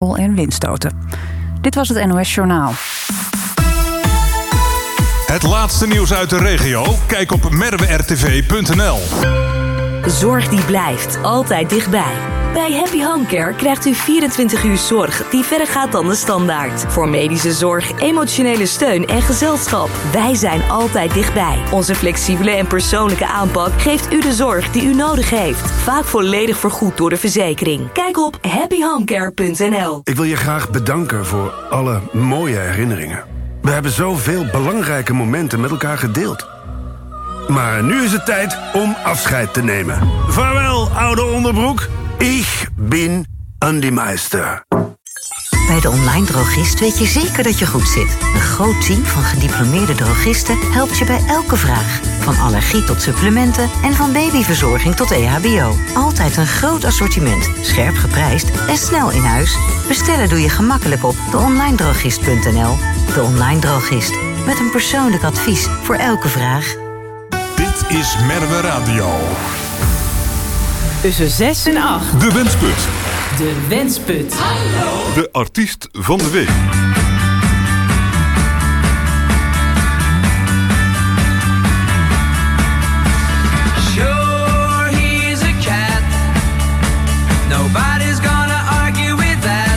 en windstoten. Dit was het NOS Journaal. Het laatste nieuws uit de regio? Kijk op merwertv.nl. Zorg die blijft, altijd dichtbij. Bij Happy Home Care krijgt u 24 uur zorg die verder gaat dan de standaard. Voor medische zorg, emotionele steun en gezelschap. Wij zijn altijd dichtbij. Onze flexibele en persoonlijke aanpak geeft u de zorg die u nodig heeft. Vaak volledig vergoed door de verzekering. Kijk op happyhomecare.nl. Ik wil je graag bedanken voor alle mooie herinneringen. We hebben zoveel belangrijke momenten met elkaar gedeeld. Maar nu is het tijd om afscheid te nemen. Vaarwel, oude onderbroek. Ik ben Andy Meister. Bij de Online Drogist weet je zeker dat je goed zit. Een groot team van gediplomeerde drogisten helpt je bij elke vraag. Van allergie tot supplementen en van babyverzorging tot EHBO. Altijd een groot assortiment, scherp geprijsd en snel in huis. Bestellen doe je gemakkelijk op deonlinedrogist.nl. De Online Drogist, met een persoonlijk advies voor elke vraag. Dit is Merwe Radio. Tussen 6 en 8. De Wensput. De Wensput. Hallo. De artiest van de week. Sure, he's a cat. Nobody's gonna argue with that.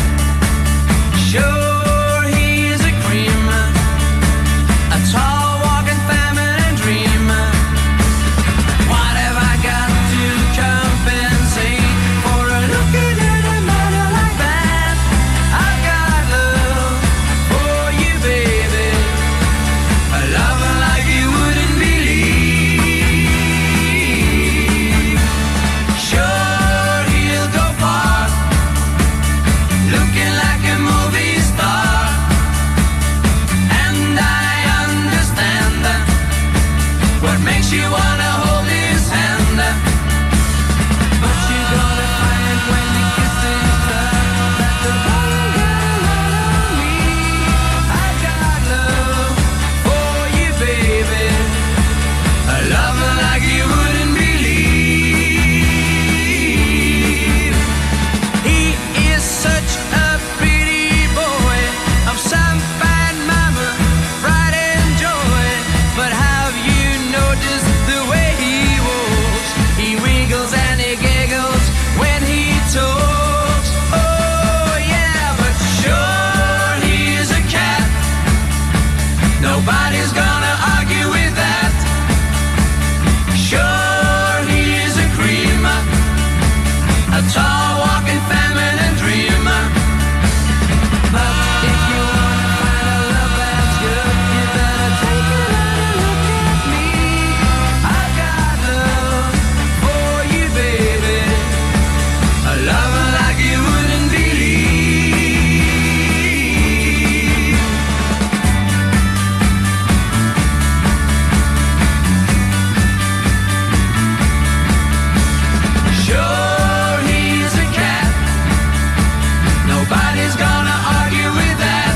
Sure, he's a cream. A tall, walking feminine dream. What have I got to compensate for a looking at a matter like that? I've got love for you, baby. A lover like you wouldn't believe. Sure, he'll go far, looking like a movie star. And I understand what makes you wanna hold his hand. But you're gonna find when you kiss his tongue that the one got a lot on me. I got love for you, baby. A lover like you wouldn't believe. He is such a pretty boy, of some fine mama, pride and joy. But have you noticed the way he walks? He wiggles and he giggles when he talks. Oh yeah, but sure he's a cat. Nobody's gonna argue with that. Sure he's a cream, a tall walking feminine dream. But if you wanna find a love that's good, you better take another look at me. I've got love for you, baby. A lover like you wouldn't believe. Sure he's a cat. Nobody's gonna argue with that.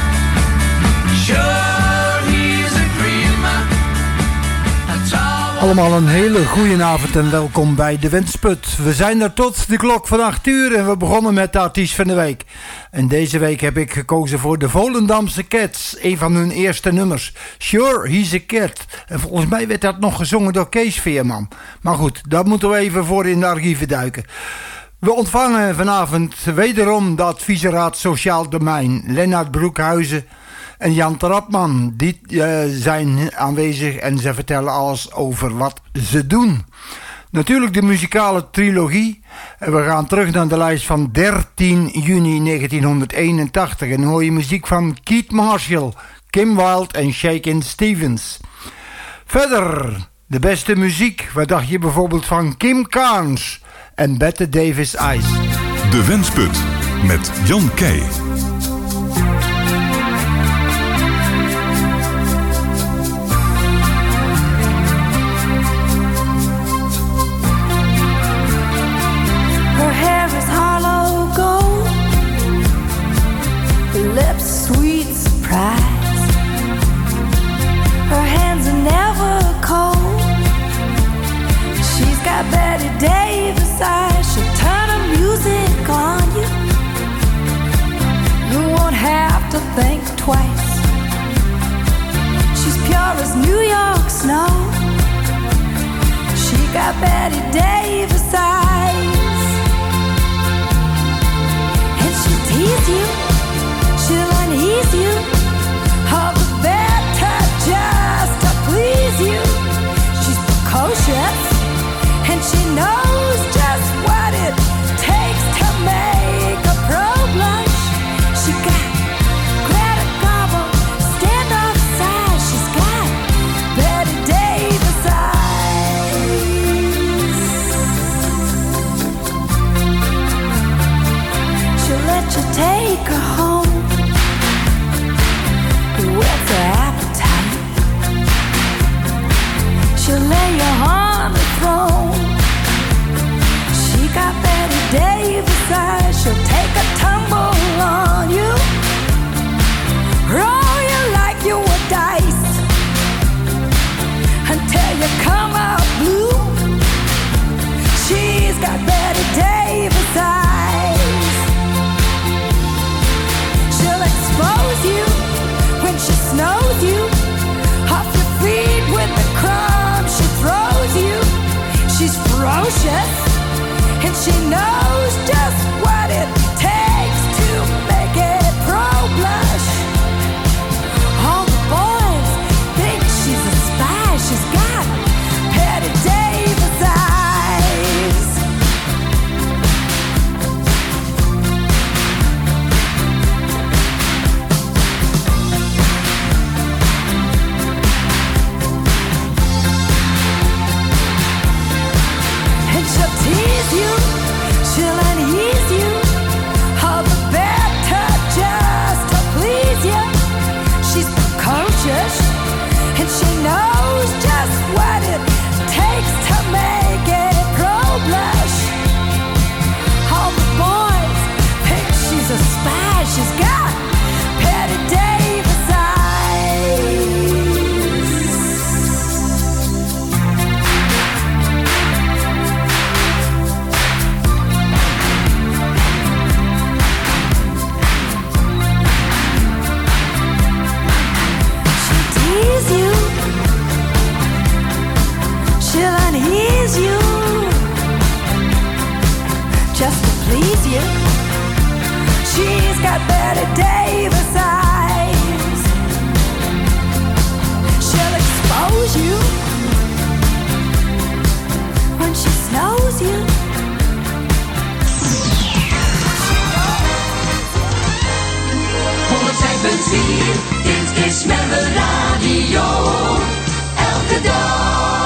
Sure he's a cream. A tall Allemaal een hele goede avond en welkom bij de Wensput. We zijn er tot de klok van 8 uur en we begonnen met de artiest van de week. En deze week heb ik gekozen voor de Volendamse Cats. Een van hun eerste nummers. Sure, he's a cat. En volgens mij werd dat nog gezongen door Kees Veerman. Maar goed, daar moeten we even voor in de archieven duiken. We ontvangen vanavond wederom de adviesraad Sociaal Domein. Lennart Broekhuizen en Jan Trapman. Die zijn aanwezig en ze vertellen alles over wat ze doen. Natuurlijk de muzikale trilogie. En we gaan terug naar de lijst van 13 juni 1981. En dan hoor je muziek van Keith Marshall, Kim Wilde en Shakin' Stevens. Verder de beste muziek. Wat dacht je bijvoorbeeld van Kim Carnes en Bette Davis Ice? De Wensput met Jan Keij. Her hair is hollow gold, her lips sweet surprise. Her hands are never cold. She's got Bette Davis eyes. She'll turn her music on you. twice. She's pure as New York snow. She got Betty Davis eyes. And she'll tease you, she'll unease you, all the better just to please you. She's precocious, and she knows just what it takes to make a pro blush. She got Greta Garbo, standoff size. She's got Betty Davis eyes. She'll let you take her home with her appetite. She'll lay you on the throne. She got Betty Davis eyes. She'll take a tumble on you, roll you like you were dice, until you come out blue. She's got Betty Davis eyes. She'll expose you when she snows you, off your feet with the crumbs she throws you. She's ferocious, and she knows just what it takes to make it pro blush. All the boys think she's a spy. She's got Betty Davis eyes. And she'll tease you, she'll unease you, all the better just to please you. She's precocious, and she knows just what it takes to make it pro blush. All the boys think she's a spy. She's got Betty Davis eyes. She'll tease you, she'll unease you, just to please you. She's got Betty Davis eyes. She'll expose you when she snows you. Dit is Merwe Radio. Elke dag.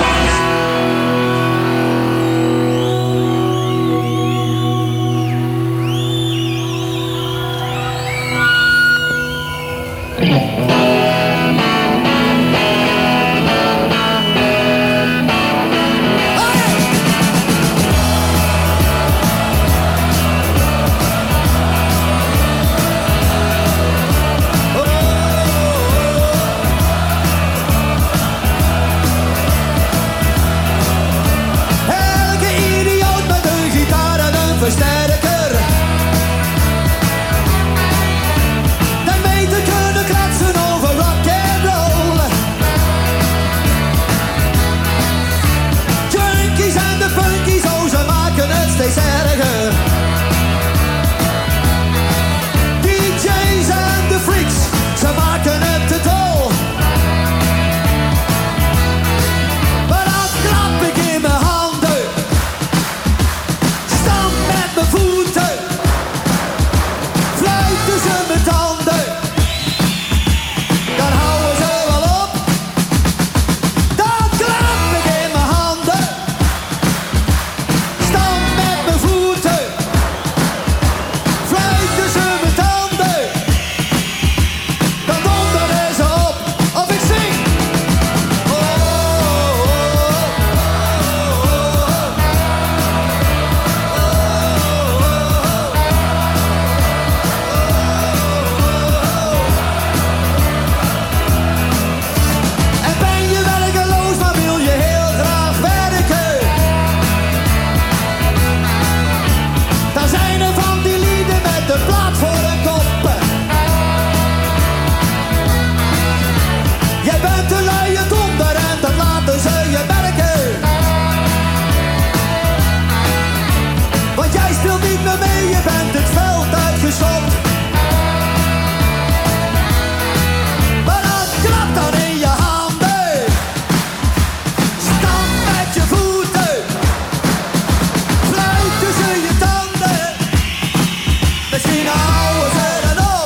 nou, zet het op.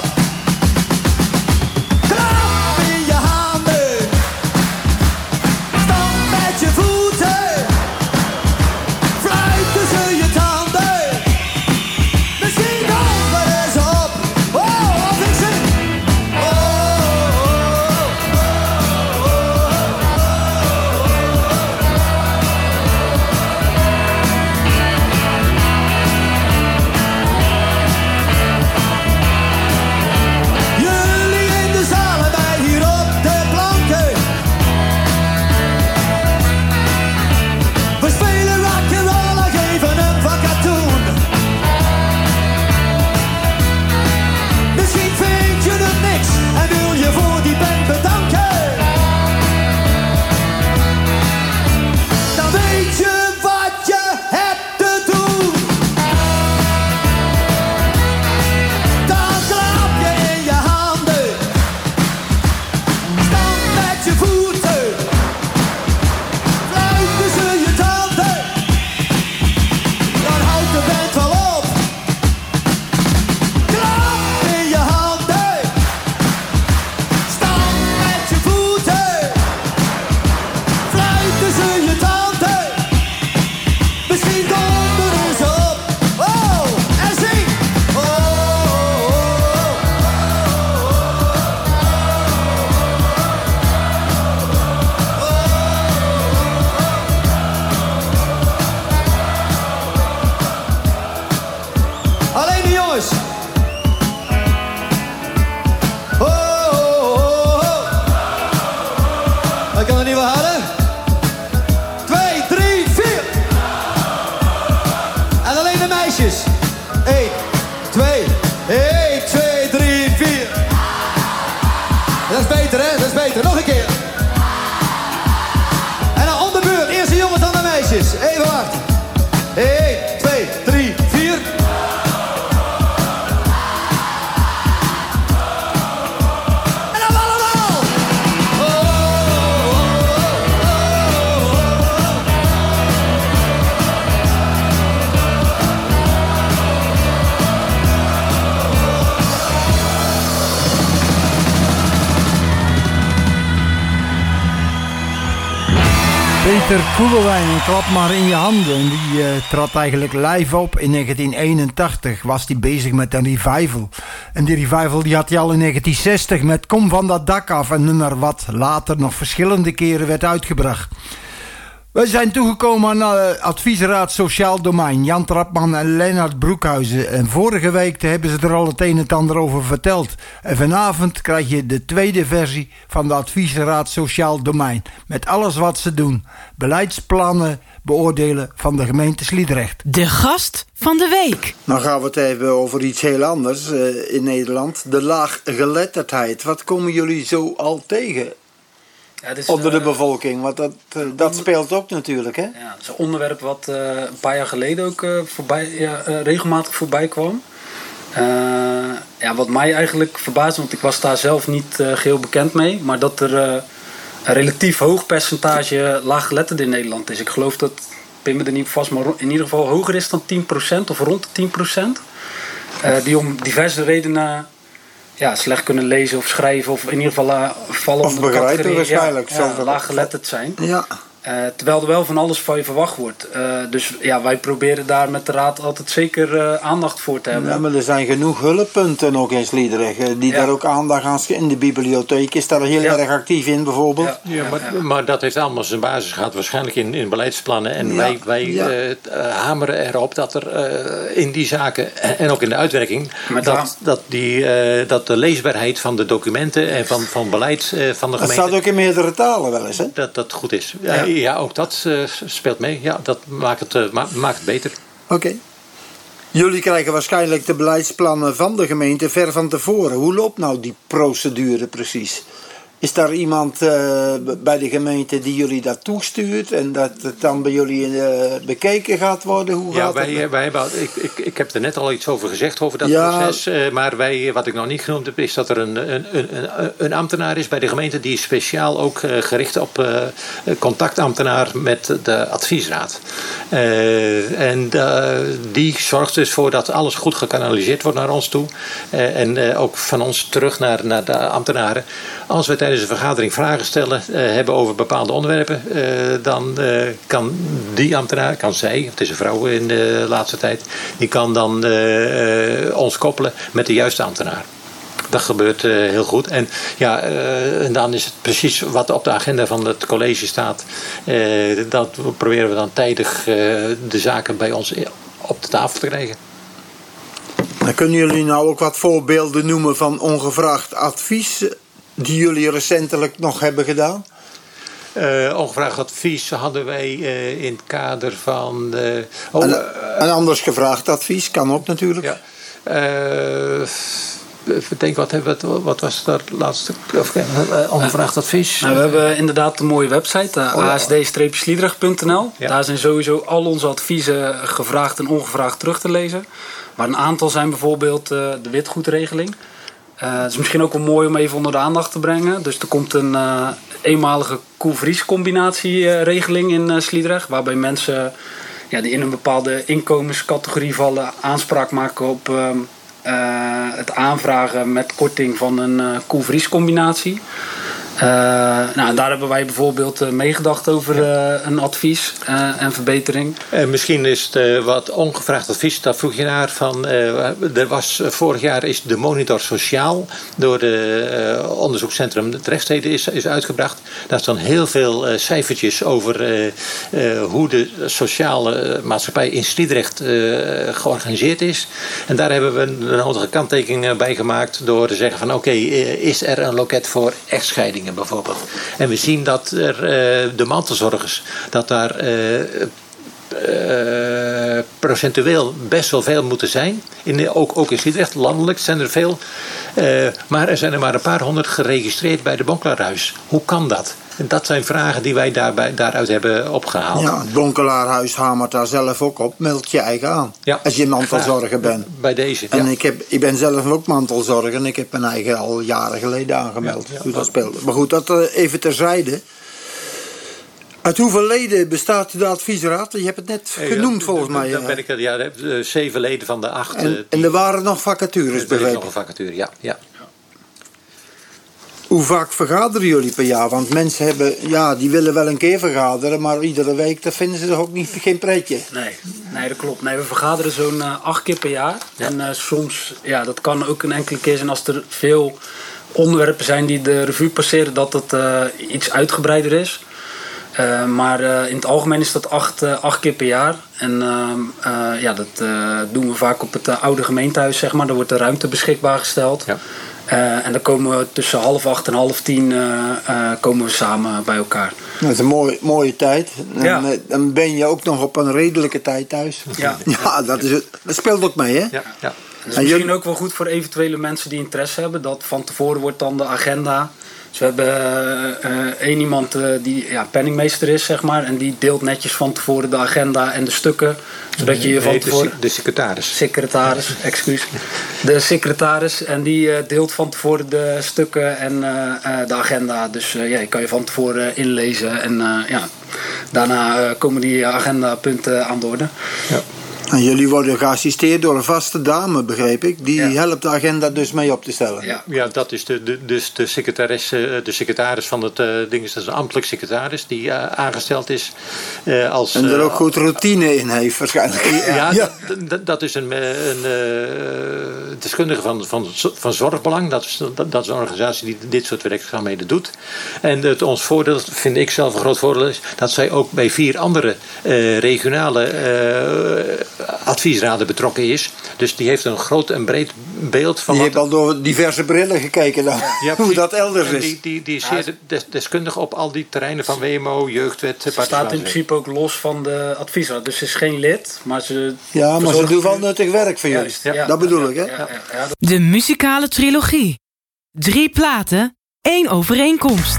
Klap in je handen. Stamp met je voeten. Fluit tussen je tanden. Misschien komt er eens op. Oh, of ik zing. Jullie in de zaal en wij hier op de planken. We spelen rock'n'roll en geven hem van katoen. Misschien vind je het niks en wil je voor die band bedanken. Dan weet je wat je hebt te doen. Dan klap je in je handen. Stamp met je voeten. Fluit tussen je tanden. Dan houdt de band wel op. Klap in je handen. Stamp met je voeten. Fluit tussen je tanden. Misschien komt er eens op. Oh, en zing. Alleen de jongens. Ik kan er niet meer harder. 2, 3, 4. En alleen de meisjes. 1, 2, 1, 2, 3, 4. Dat is beter, hè? Dat is beter. Nog een keer. En dan om de beurt. Eerst de jongens, dan de meisjes. Even wachten. 1, 2, 3, 4. En dan allemaal. Peter Koelewijn, en klap maar in je handen. Die trad eigenlijk live op in 1981. Was hij bezig met een revival. En die revival die had hij al in 1960 met Kom van dat dak af. Een nummer wat later nog verschillende keren werd uitgebracht. We zijn toegekomen aan adviesraad Sociaal Domein. Jan Trapman en Lennart Broekhuizen. En vorige week hebben ze er al het een en ander over verteld. En vanavond krijg je de tweede versie van de adviesraad Sociaal Domein. Met alles wat ze doen. Beleidsplannen beoordelen van de gemeente Sliedrecht. De gast van de week. Dan gaan we het hebben over iets heel anders in Nederland. De laaggeletterdheid. Wat komen jullie zo al tegen? Ja, dus, onder de bevolking, want dat speelt ook natuurlijk, hè? Ja, dat is een onderwerp wat een paar jaar geleden ook regelmatig voorbij kwam. Wat mij eigenlijk verbaasde, want ik was daar zelf niet geheel bekend mee, maar dat er een relatief hoog percentage laaggeletterden in Nederland is. Ik geloof dat, pin me er niet vast, maar in ieder geval hoger is dan 10% of rond de 10%. Die om diverse redenen slecht kunnen lezen of schrijven of in ieder geval vallen of onder de categorie waarschijnlijk laaggeletterd zijn. Ja. Terwijl er wel van alles van je verwacht wordt. Dus wij proberen daar met de raad altijd zeker aandacht voor te hebben. Ja, maar er zijn genoeg hulppunten ook in Sliedrecht die daar ook aandacht aan in de bibliotheek is daar heel erg actief in bijvoorbeeld. Maar dat heeft allemaal zijn basis gehad waarscheinlijk in beleidsplannen. En wij hameren erop dat er in die zaken en ook in de uitwerking dat de leesbaarheid van de documenten en van beleid van de gemeente. Dat staat ook in meerdere talen wel eens, hè? Dat goed is. Ja, ook dat speelt mee. Ja, dat maakt het beter. Oké. Jullie krijgen waarschijnlijk de beleidsplannen van de gemeente ver van tevoren. Hoe loopt nou die procedure precies? Is daar iemand bij de gemeente die jullie dat toestuurt en dat het dan bij jullie bekeken gaat worden? Hoe gaat het? Wij hebben, ik heb er net al iets over gezegd over dat proces. Maar wat ik nog niet genoemd heb, is dat er een ambtenaar is bij de gemeente die is speciaal ook gericht op contactambtenaar met de adviesraad. En die zorgt dus voor dat alles goed gekanaliseerd wordt naar ons toe. En ook van ons terug naar de ambtenaren. Als we tijdens een vergadering vragen stellen hebben over bepaalde onderwerpen, dan kan die ambtenaar, kan zij, het is een vrouw in de laatste tijd, die kan dan ons koppelen met de juiste ambtenaar. Dat gebeurt heel goed. En en dan is het precies wat op de agenda van het college staat. Dat proberen we dan tijdig de zaken bij ons op de tafel te krijgen. Dan kunnen jullie nou ook wat voorbeelden noemen van ongevraagd advies die jullie recentelijk nog hebben gedaan? Ongevraagd advies hadden wij in het kader van... en anders gevraagd advies kan ook natuurlijk. Ja. Denk, wat was dat laatste? Ongevraagd advies? Nou, we hebben inderdaad een mooie website, asd-sliedrecht.nl. Ja. Daar zijn sowieso al onze adviezen gevraagd en ongevraagd terug te lezen. Maar een aantal zijn bijvoorbeeld de witgoedregeling. Het is misschien ook wel mooi om even onder de aandacht te brengen. Dus er komt een eenmalige koe-vries-combinatieregeling in Sliedrecht. Waarbij mensen die in een bepaalde inkomenscategorie vallen aanspraak maken op het aanvragen met korting van een koe-vries-combinatie. Daar hebben wij bijvoorbeeld meegedacht over een advies en verbetering. Misschien is het wat ongevraagd advies, daar vroeg je naar van. Vorig jaar is de monitor sociaal door het onderzoekscentrum Drechtsteden is uitgebracht. Daar staan heel veel cijfertjes over hoe de sociale maatschappij in Sliedrecht georganiseerd is. En daar hebben we een nodige kanttekening bij gemaakt door te zeggen van oké, is er een loket voor echtscheiding bijvoorbeeld. En we zien dat er de mantelzorgers, dat daar procentueel best wel veel moeten zijn. Ook in Sliedrecht, landelijk zijn er veel. Maar er zijn er maar een paar honderd geregistreerd bij de Bonkelaarhuis. Hoe kan dat? En dat zijn vragen die wij daaruit hebben opgehaald. Ja, het Bonkelaarhuis hamert daar zelf ook op. Meld je eigen aan. Ja, als je mantelzorger bent. Bij deze. En ik ben zelf ook mantelzorger. En ik heb mijn eigen al jaren geleden aangemeld. Hoe dat speelde. Maar goed, dat even terzijde. Uit hoeveel leden bestaat de adviesraad? Je hebt het net genoemd volgens mij. Dan ben ik 7 leden van de 8. En er waren nog vacatures, begrepen? Er is nog een vacature, ja. Hoe vaak vergaderen jullie per jaar? Want mensen hebben, die willen wel een keer vergaderen, maar iedere week, dat vinden ze toch ook geen pretje? Nee, dat klopt. Nee, we vergaderen zo'n 8 keer per jaar. Ja. En soms, dat kan ook een enkele keer zijn als er veel onderwerpen zijn die de revue passeren, dat het iets uitgebreider is. Maar in het algemeen is dat 8 keer per jaar. En dat doen we vaak op het oude gemeentehuis, zeg maar. Daar wordt de ruimte beschikbaar gesteld. Ja. En dan komen we tussen 7:30 en 9:30 komen we samen bij elkaar. Dat is een mooie tijd. Dan ben je ook nog op een redelijke tijd thuis. Ja, dat speelt ook mee, hè? Ja. Dat is misschien ook wel goed voor eventuele mensen die interesse hebben. Dat van tevoren wordt dan de agenda. Dus we hebben één iemand die penningmeester is, zeg maar. En die deelt netjes van tevoren de agenda en de stukken. Zodat je van tevoren... De secretaris. Secretaris, excuus. De secretaris. En die deelt van tevoren de stukken en de agenda. Dus je kan je van tevoren inlezen. En daarna komen die agendapunten aan de orde. Ja. En jullie worden geassisteerd door een vaste dame, begreep ik. Die helpt de agenda dus mee op te stellen. Ja, dat is de secretaris van het ding. Dat is een ambtelijk secretaris die aangesteld is als... En er ook goed routine in heeft waarschijnlijk. Dat is een deskundige van Zorgbelang. Dat is een organisatie die dit soort werkzaamheden doet. En ons voordeel, vind ik zelf een groot voordeel, is dat zij ook bij 4 andere regionale adviesraden betrokken is. Dus die heeft een groot en breed beeld van... Die heeft al door diverse brillen gekeken dan, hoe dat elders is. Die is zeer deskundig op al die terreinen van WMO, jeugdwet... Ze staat in principe ook los van de adviesraad. Dus ze is geen lid, maar ze... Ja, maar ze doet wel nuttig werk voor jullie. Dat bedoel ik, hè? De muzikale trilogie. 3 platen, één overeenkomst.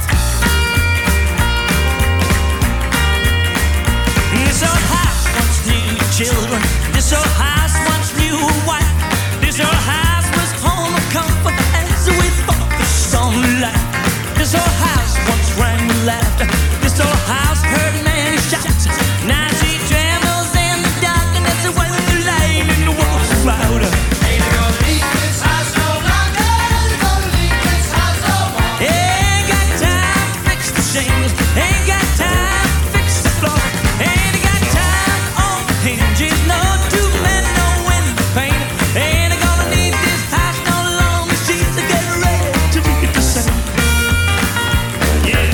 This old house once knew children. This old house once knew a wife. This old house was home of comfort as we focused on life. This old house once rang with laughter. This old house heard many shouts. Now she trembles in the darkness away with the light and the walls louder. Ain't gonna leave this house no longer. Ain't gonna leave this house no more. Ain't got time to fix the shingles. Ain't got time to fix the floor. Ain't got time on the hinges. No two men, no window pane. Ain't gonna need this house no longer. She's getting ready to meet the sun. Yeah.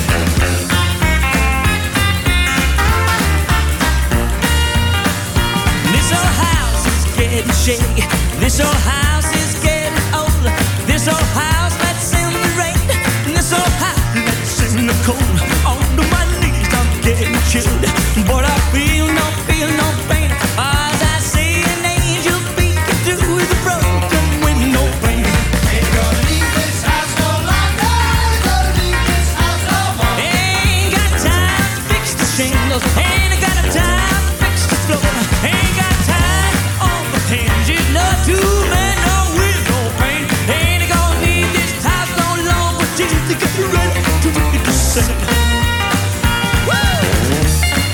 This old house is getting shaky. This old house is getting old. This old house lets in the rain. This old house lets in the cold. On my knees I'm getting chilled, but I feel no pain. As I see an angel peeking through the broken window pane. Ain't gonna leave this house no longer. Ain't gonna leave this house no more. Ain't got time to fix the shingles. Ain't got time to fix the floor. Ain't got time on the hinges. No two men, no window pane. Ain't gonna need this house no longer. Just to get ready to meet the sun. Woo!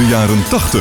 de jaren 80.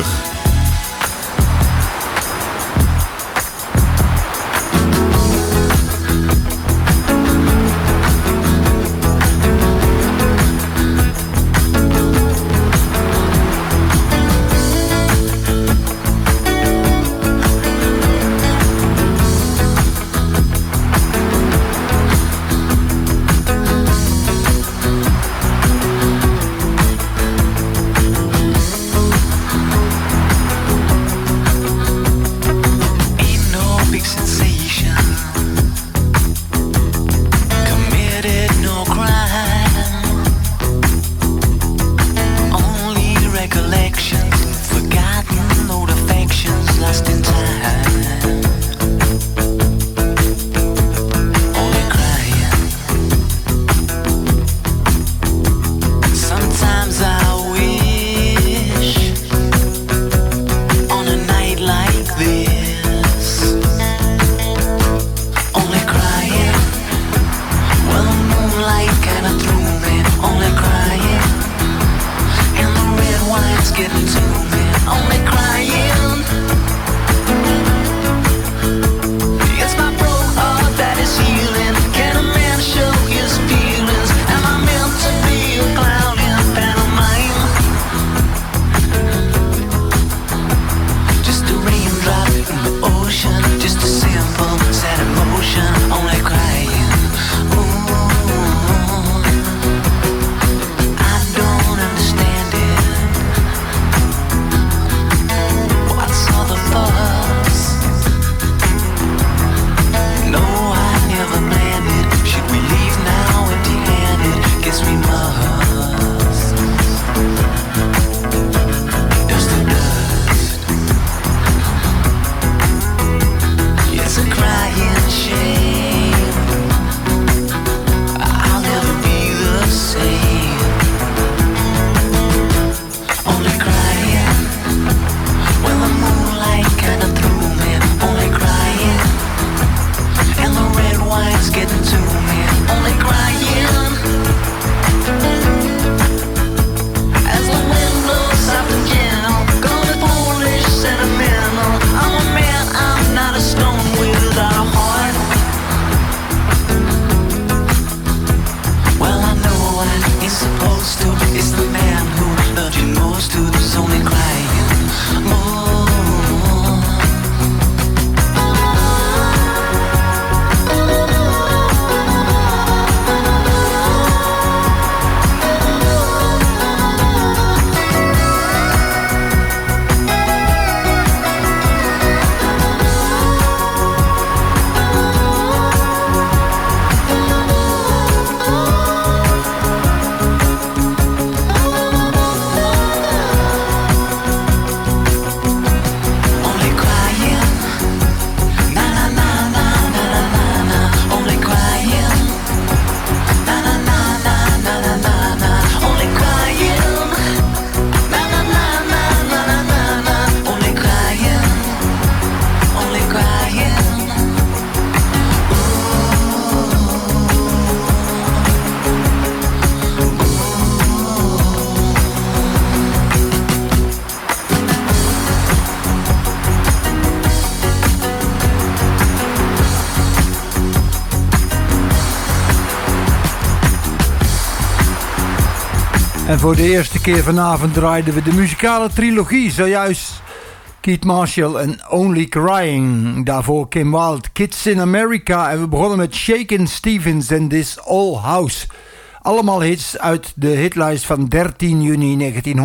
En voor de eerste keer vanavond draaiden we de muzikale trilogie. Zojuist Keith Marshall en Only Crying. Daarvoor Kim Wilde, Kids in America. En we begonnen met Shakin' Stevens en This Old House. Allemaal hits uit de hitlijst van 13 juni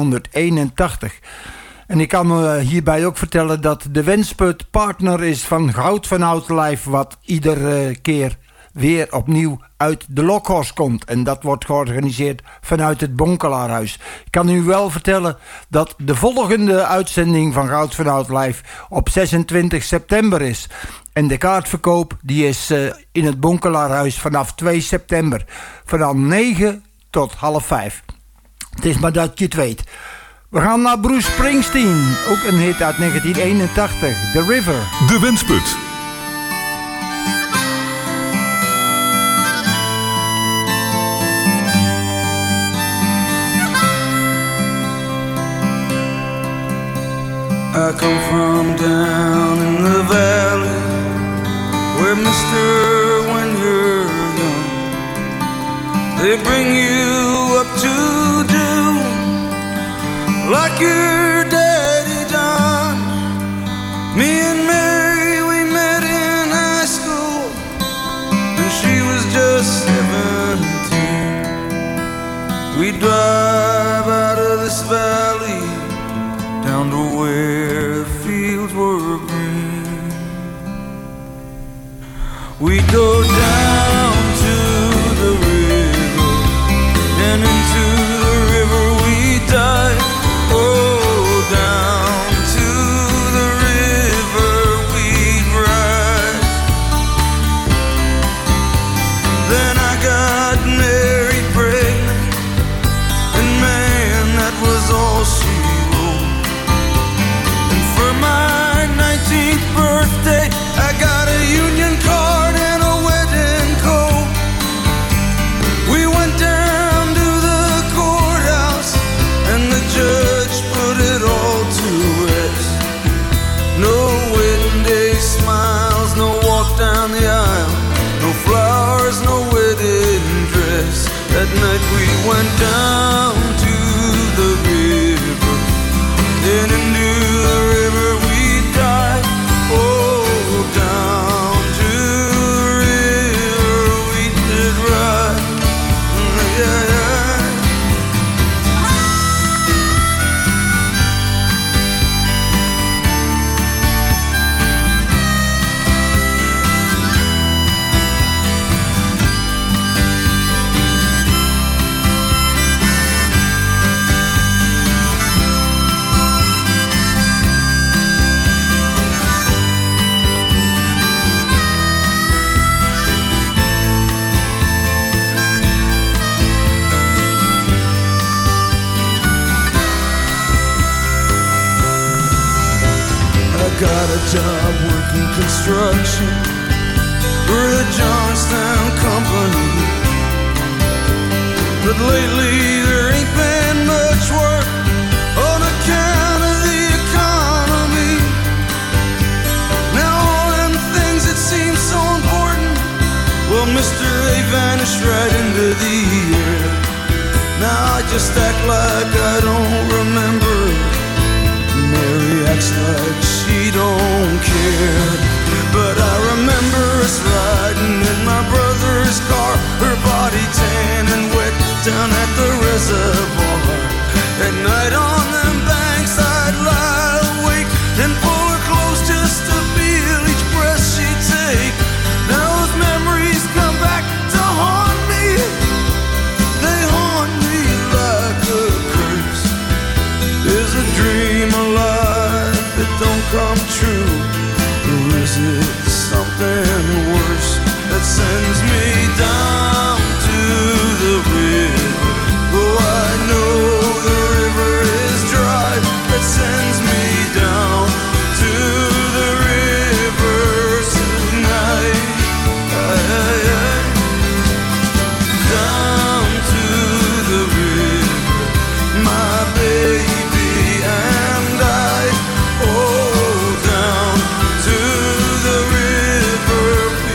1981. En ik kan hierbij ook vertellen dat de Wensput partner is van Goud van Oud Live, wat iedere keer weer opnieuw uit de Lokhorst komt. En dat wordt georganiseerd vanuit het Bonkelaarhuis. Ik kan u wel vertellen dat de volgende uitzending van Goud van Oud Live op 26 september is. En de kaartverkoop die is in het Bonkelaarhuis vanaf 2 september. Van 9 tot half 5. Het is maar dat je het weet. We gaan naar Bruce Springsteen. Ook een hit uit 1981. The River. De Wensput. I come from down in the valley, where mister, when you're young, they bring you up to do like your daddy done. Me and Mary, we met in high school, and she was just 17. We drive out of this valley down to where the fields were green. We go down to the river, and into the river we dive. Oh, down to the river we ride. Then I got married, pregnant, and man, that was all she wrote. And for my 19th birthday, I got a union card and a wedding coat. We went down to the courthouse, and the judge put it all to rest. No wedding day smiles, no walk down the aisle, no flowers, no wedding dress. That night we went down to the river, then into the river we dive. Oh, down to the river we did ride. Yeah, yeah. Got a job working construction for the Johnstown Company, but lately there ain't been much work on account of the economy. Now all them things that seem so important, well, Mr. A vanished right into the air. Now I just act like I don't remember. Mary acts like she don't care, but I remember us riding in my brother's car, her body tan and wet down at the reservoir. At night on them banks I'd lie awake and pull her close just to feel each breath she'd take. Now those memories come back to haunt me. They haunt me like a curse. Is a dream alive that don't come true, or is it something worse that sends me down to the river? Oh, I know the river is dry, that sends me down to the river tonight. Down to the river, my baby and I. Oh, down to the river.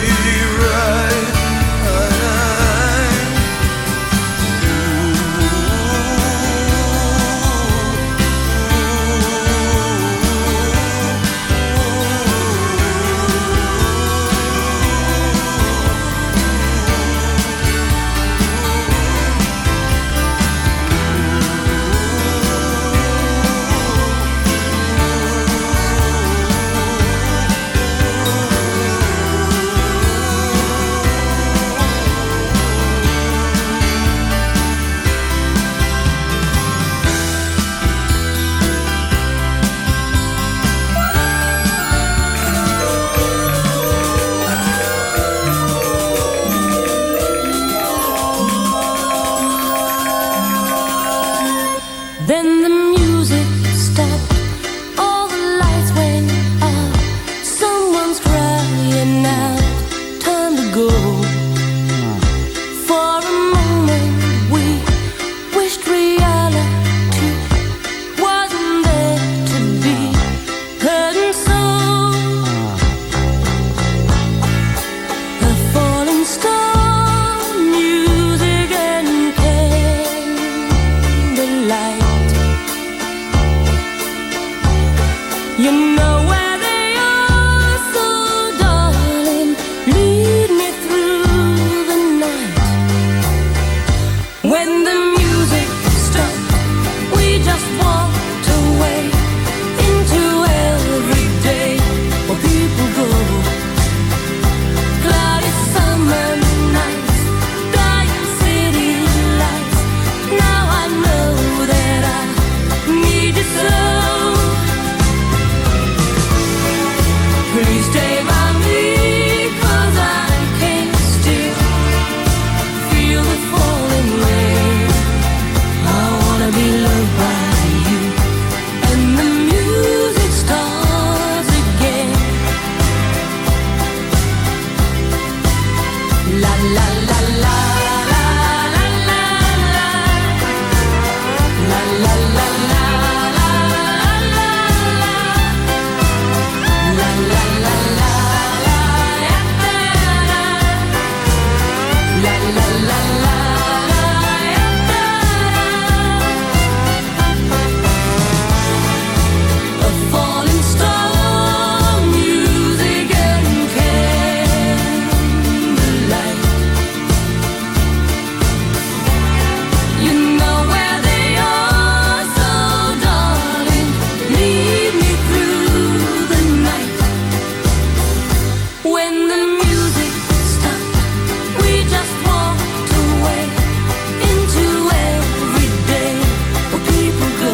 When the music stopped, we just walked away into every day where people go.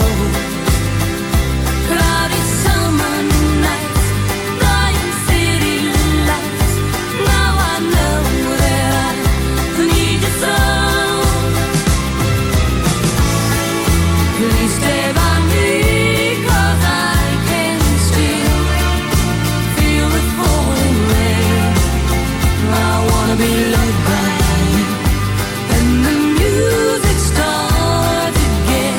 Cloudy summer nights, dying city lights. Now I know that I need you so. Please stay by me, 'cause I can still feel the falling rain. I wanna be loved by you, and the music starts again.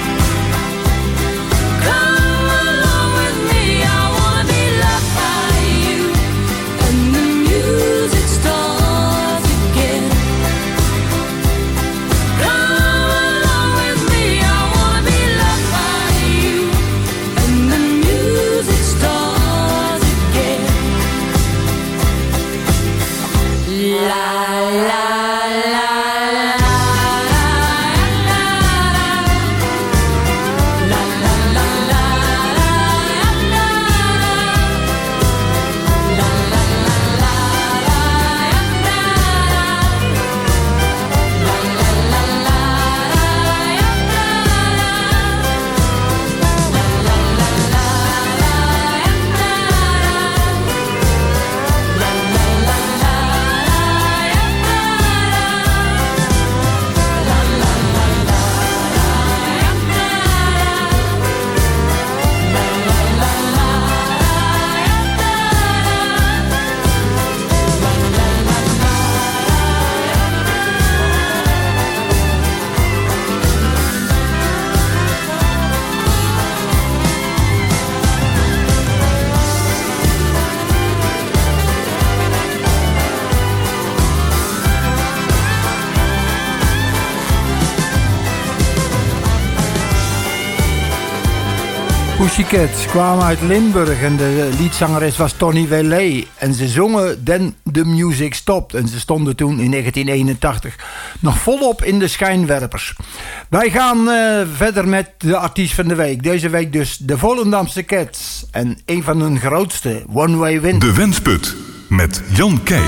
Come along with me, I wanna be loved by you, and the music starts again. Come along with me, I wanna be loved by you, and the music starts again. La la la Pussycats kwamen uit Limburg en de liedzangeres was Tony Wellet. En ze zongen Then the Music Stopped. En ze stonden toen in 1981 nog volop in de schijnwerpers. Wij gaan verder met de artiest van de week. Deze week dus de Volendamse Cats. En een van hun grootste, One Way Wind. De Wensput met Jan Keij.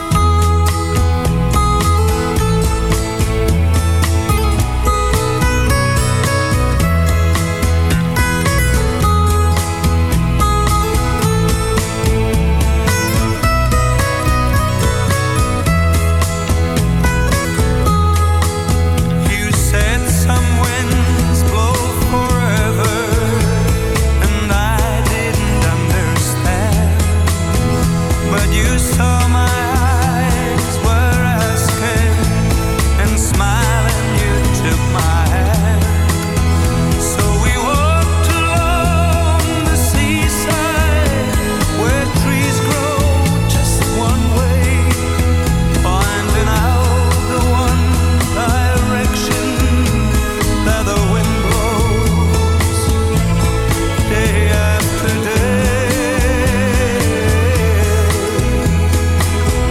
Saw my eyes were asking, and smiling you took my hand. So we walked along the seaside, where trees grow just one way, finding out the one direction that the wind blows, day after day.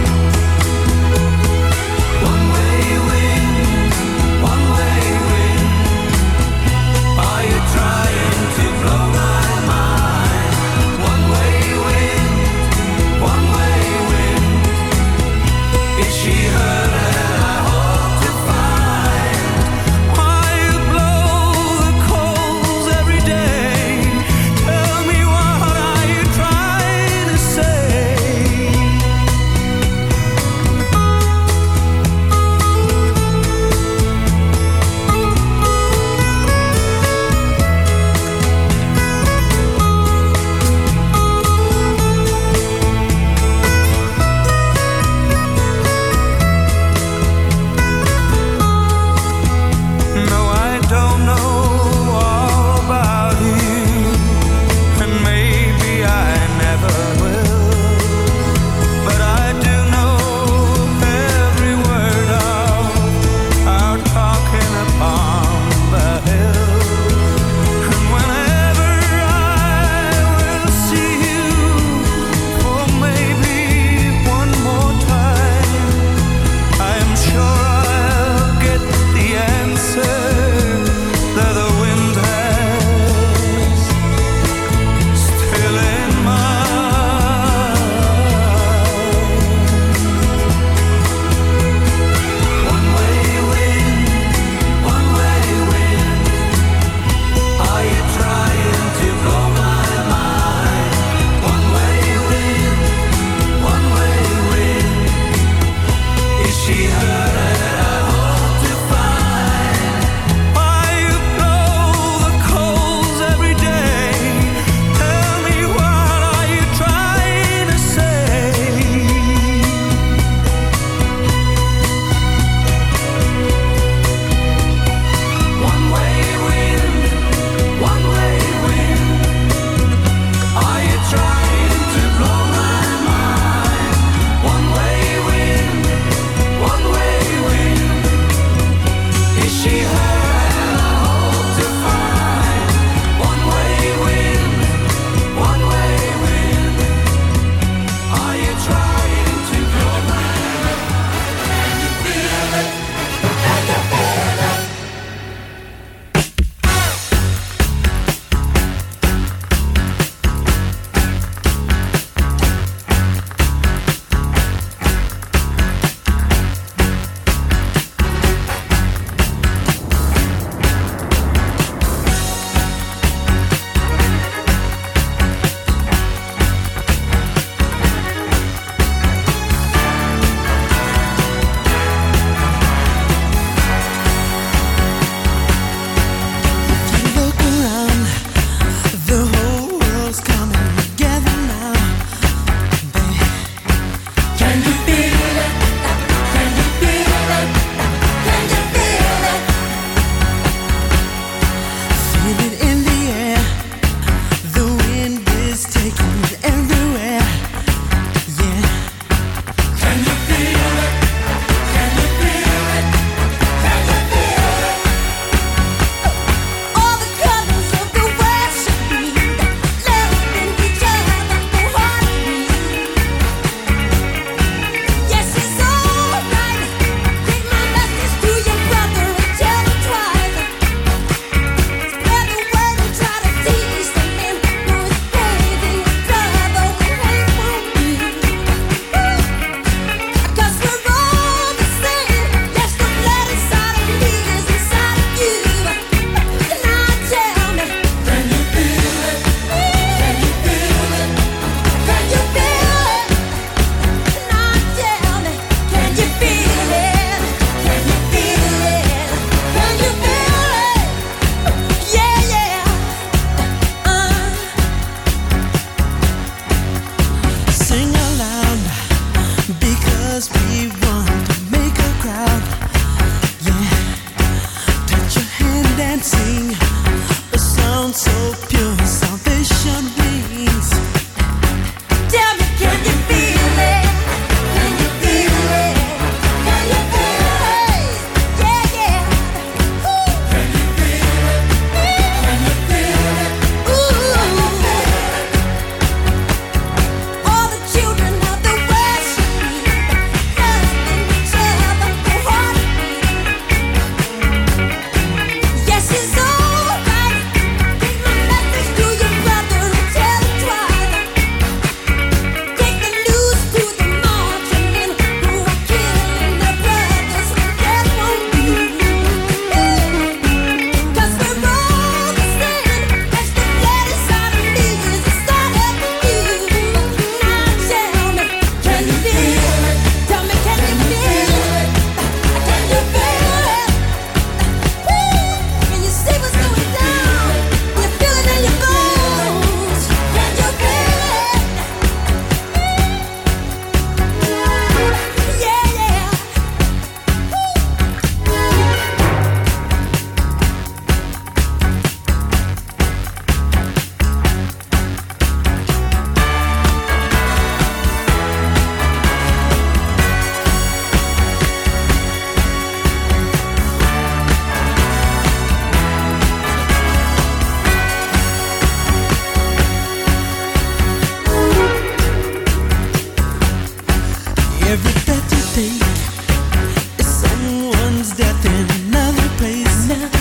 Every breath you take is someone's death in another place.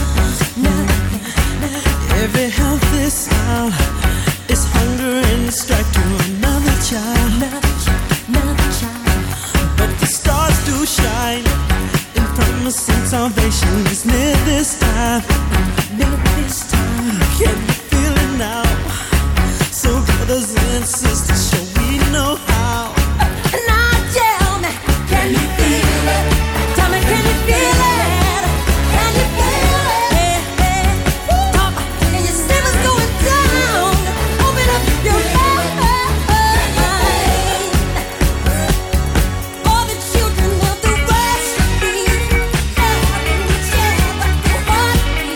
Every healthy smile is hunger and strife to another child. But the stars do shine in promising salvation is near this time. Can you feel it now? So brothers and sisters, shall we know how? Now tell me, can you feel it? Tell me, can you feel it? Can you feel it? Talk, can you see what's going down? Open up your mind. All the children of the West beat, having each other heartbeat.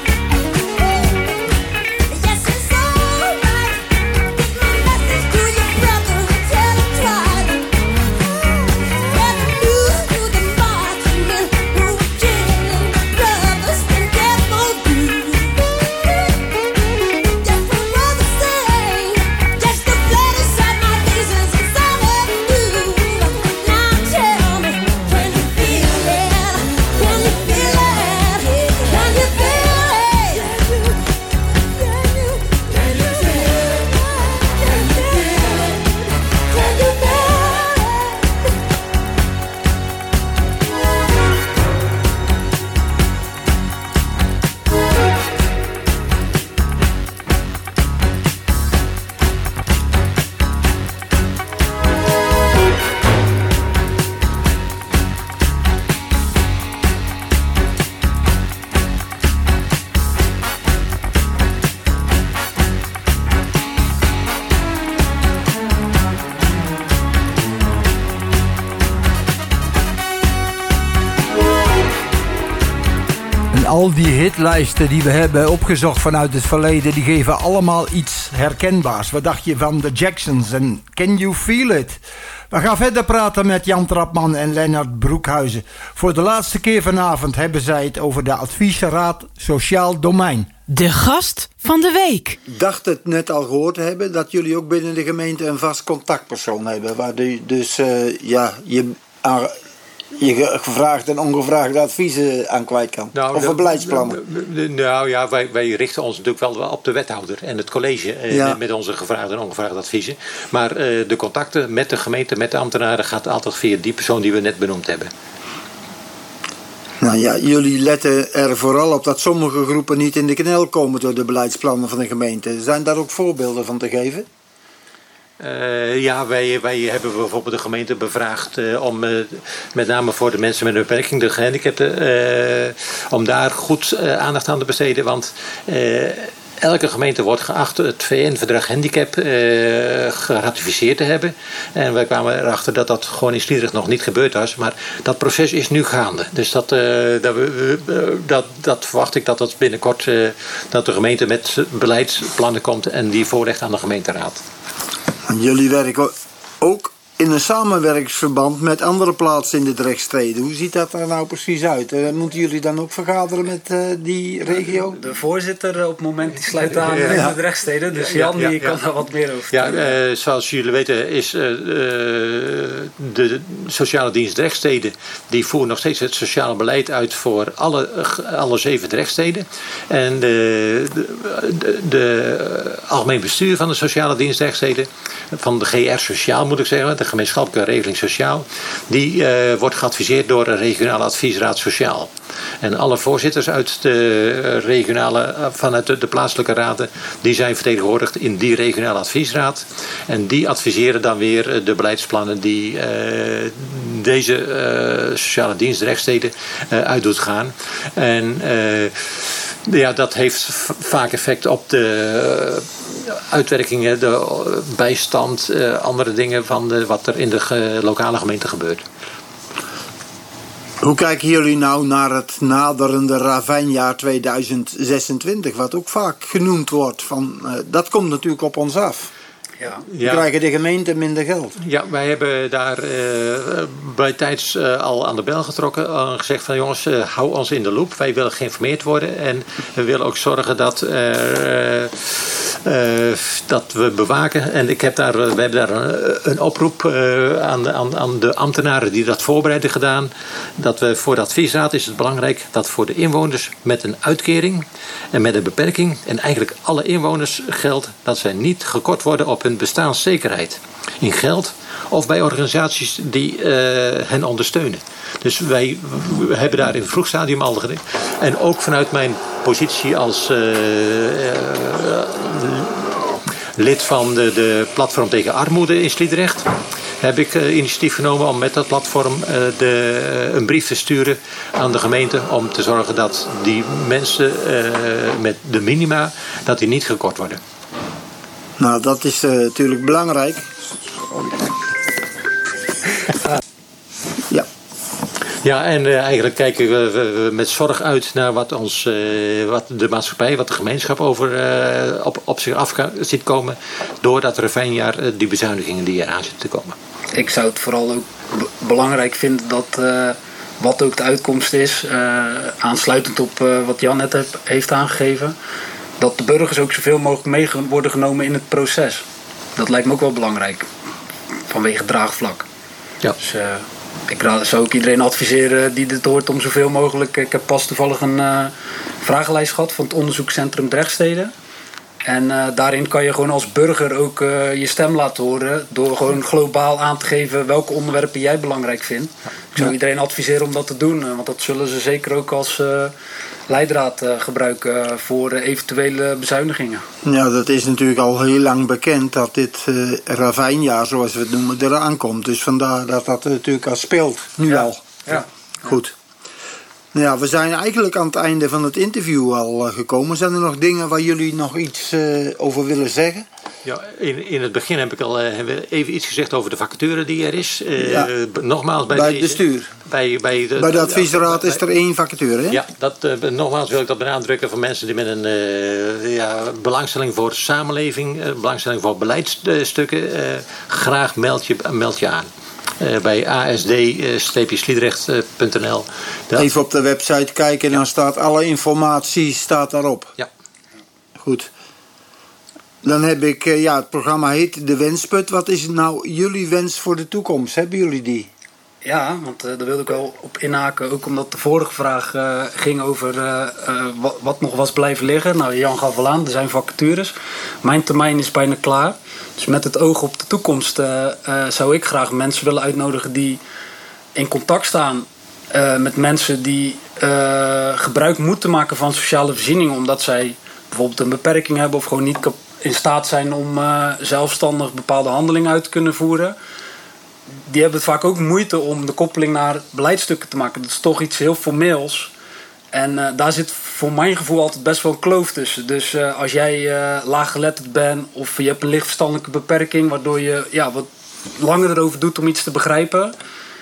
Yes, it's alright. Get my message to your brother and tell him try. Spread the news to the marching men who are killing brothers and death for you. Just for mother's sake, just the blood inside my reasons is all I do. Now tell me, can you feel it? Can you feel it? Can you feel it? Can you feel it? Can you feel it? Can you feel En al die hitlijsten die we hebben opgezocht vanuit het verleden, die geven allemaal iets herkenbaars. Wat dacht je van de Jacksons en Can You Feel It? We gaan verder praten met Jan Trapman en Lennart Broekhuizen. Voor de laatste keer vanavond hebben zij het over de Adviesraad Sociaal Domein. De gast van de week. Dacht het net al gehoord te hebben dat jullie ook binnen de gemeente een vast contactpersoon hebben. Waar dus je gevraagd en ongevraagde adviezen aan kwijt kan. Of beleidsplannen. Wij richten ons natuurlijk wel op de wethouder en het college met onze gevraagde en ongevraagde adviezen. Maar de contacten met de gemeente, met de ambtenaren gaat altijd via die persoon die we net benoemd hebben. Nou ja, jullie letten er vooral op dat sommige groepen niet in de knel komen door de beleidsplannen van de gemeente. Zijn daar ook voorbeelden van te geven? Wij hebben bijvoorbeeld de gemeente bevraagd om met name voor de mensen met een beperking, de gehandicapten, om daar goed aandacht aan te besteden. Want elke gemeente wordt geacht het VN-verdrag handicap geratificeerd te hebben. En wij kwamen erachter dat dat gewoon in Sliedrecht nog niet gebeurd was. Maar dat proces is nu gaande. Dus dat verwacht ik dat dat binnenkort dat de gemeente met beleidsplannen komt en die voorlegt aan de gemeenteraad. Jullie werken ook in een samenwerkingsverband met andere plaatsen in de Drechtsteden. Hoe ziet dat er nou precies uit? Moeten jullie dan ook vergaderen met die regio? De voorzitter op het moment die sluit aan in de Drechtsteden. Dus Jan die kan daar wat meer over vertellen. Zoals jullie weten is de sociale dienst Drechtsteden, die voert nog steeds het sociale beleid uit voor alle 7 Drechtsteden. En de algemeen bestuur van de sociale dienst Drechtsteden, van de GR Sociaal moet ik zeggen, de gemeenschappelijke regeling sociaal, die wordt geadviseerd door een regionale adviesraad sociaal. En alle voorzitters uit vanuit de plaatselijke raden, die zijn vertegenwoordigd in die regionale adviesraad. En die adviseren dan weer de beleidsplannen die deze sociale dienst Drechtsteden uit doet gaan. En dat heeft vaak effect op de uitwerkingen, de bijstand, andere dingen van wat er in de lokale gemeente gebeurt. Hoe kijken jullie nou naar het naderende ravijnjaar 2026, wat ook vaak genoemd wordt? Dat komt natuurlijk op ons af. Ja. Krijgen de gemeenten minder geld? Ja, wij hebben daar bijtijds al aan de bel getrokken en gezegd van jongens, hou ons in de loop. Wij willen geïnformeerd worden en we willen ook zorgen dat dat we bewaken. En we hebben daar een oproep aan de ambtenaren die dat voorbereiden gedaan. Dat we voor de adviesraad is het belangrijk dat voor de inwoners met een uitkering en met een beperking, en eigenlijk alle inwoners geldt dat zij niet gekort worden op hun bestaanszekerheid. In geld of bij organisaties die hen ondersteunen. Dus wij hebben daar in het vroeg stadium al gedaan. En ook vanuit mijn positie als lid van de Platform tegen Armoede in Sliedrecht heb ik initiatief genomen om met dat platform een brief te sturen aan de gemeente om te zorgen dat die mensen met de minima dat die niet gekort worden. Nou, dat is natuurlijk belangrijk. Ja. Ja, en eigenlijk kijken we met zorg uit naar wat de maatschappij, wat de gemeenschap op zich af ziet komen door dat ravijnjaar, die bezuinigingen die eraan zitten te komen. Ik zou het vooral ook belangrijk vinden dat, wat ook de uitkomst is, aansluitend op wat Jan net heeft aangegeven, dat de burgers ook zoveel mogelijk mee worden genomen in het proces. Dat lijkt me ook wel belangrijk, vanwege draagvlak. Ja. Dus ik zou ook iedereen adviseren die dit hoort om zoveel mogelijk. Ik heb pas toevallig een vragenlijst gehad van het onderzoekscentrum Drechtsteden. En daarin kan je gewoon als burger ook je stem laten horen door gewoon globaal aan te geven welke onderwerpen jij belangrijk vindt. Ik zou iedereen adviseren om dat te doen, want dat zullen ze zeker ook als leidraad gebruiken voor eventuele bezuinigingen. Ja, dat is natuurlijk al heel lang bekend dat dit ravijnjaar, zoals we het noemen, eraan komt. Dus vandaar dat dat natuurlijk al speelt, nu al. Ja. Goed. Nou ja, we zijn eigenlijk aan het einde van het interview al gekomen. Zijn er nog dingen waar jullie nog iets over willen zeggen? Ja, in het begin hebben we even iets gezegd over de vacature die er is. Nogmaals, bij het bestuur. Bij de adviesraad is er 1 vacature, hè? Ja, nogmaals wil ik dat benadrukken voor mensen die met een belangstelling voor samenleving, belangstelling voor beleidsstukken, graag meld je aan. Bij asd-sliedrecht.nl. Even op de website kijken en dan staat alle informatie daarop. Ja. Goed. Dan heb ik, het programma heet De Wensput. Wat is nou jullie wens voor de toekomst? Hebben jullie die? Ja, want daar wilde ik wel op inhaken. Ook omdat de vorige vraag ging over wat nog was blijven liggen. Nou, Jan gaf al aan, er zijn vacatures. Mijn termijn is bijna klaar. Dus met het oog op de toekomst zou ik graag mensen willen uitnodigen die in contact staan met mensen die gebruik moeten maken van sociale voorzieningen. Omdat zij bijvoorbeeld een beperking hebben of gewoon niet in staat zijn om zelfstandig bepaalde handelingen uit te kunnen voeren. Die hebben het vaak ook moeite om de koppeling naar beleidstukken te maken. Dat is toch iets heel formeels. En daar zit voor mijn gevoel altijd best wel een kloof tussen. Dus als jij laaggeletterd bent of je hebt een licht verstandelijke beperking, waardoor je wat langer erover doet om iets te begrijpen,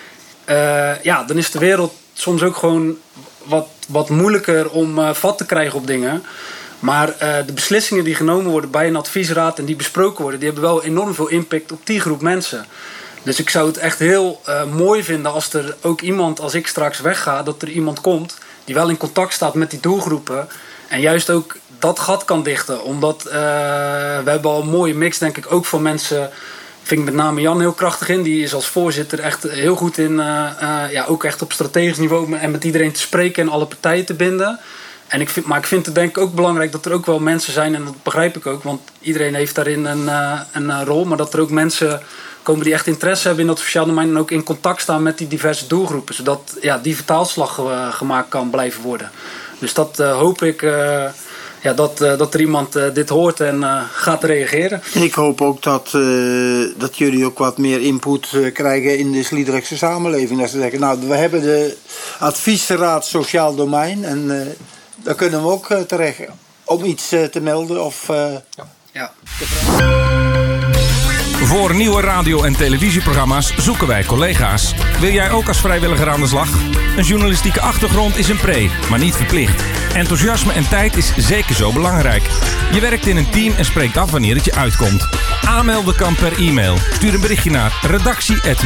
dan is de wereld soms ook gewoon wat moeilijker om vat te krijgen op dingen. Maar de beslissingen die genomen worden bij een adviesraad en die besproken worden, die hebben wel enorm veel impact op die groep mensen. Dus ik zou het echt heel mooi vinden als er ook iemand, als ik straks wegga, dat er iemand komt die wel in contact staat met die doelgroepen. En juist ook dat gat kan dichten. Omdat we hebben al een mooie mix, denk ik, ook van mensen. Vind ik met name Jan heel krachtig in. Die is als voorzitter echt heel goed in, ook echt op strategisch niveau en met iedereen te spreken en alle partijen te binden. Maar ik vind het denk ik ook belangrijk dat er ook wel mensen zijn, en dat begrijp ik ook, want iedereen heeft daarin een rol. Maar dat er ook mensen komen die echt interesse hebben in dat sociaal domein en ook in contact staan met die diverse doelgroepen. Zodat die vertaalslag gemaakt kan blijven worden. Dus dat hoop ik dat er iemand dit hoort en gaat reageren. En ik hoop ook dat jullie ook wat meer input krijgen in de Sliedrechtse samenleving. Dat ze zeggen, nou, we hebben de adviesraad sociaal domein en daar kunnen we ook terecht om iets te melden of Voor nieuwe radio- en televisieprogramma's zoeken wij collega's. Wil jij ook als vrijwilliger aan de slag? Een journalistieke achtergrond is een pre, maar niet verplicht. Enthousiasme en tijd is zeker zo belangrijk. Je werkt in een team en spreekt af wanneer het je uitkomt. Aanmelden kan per e-mail. Stuur een berichtje naar redactie@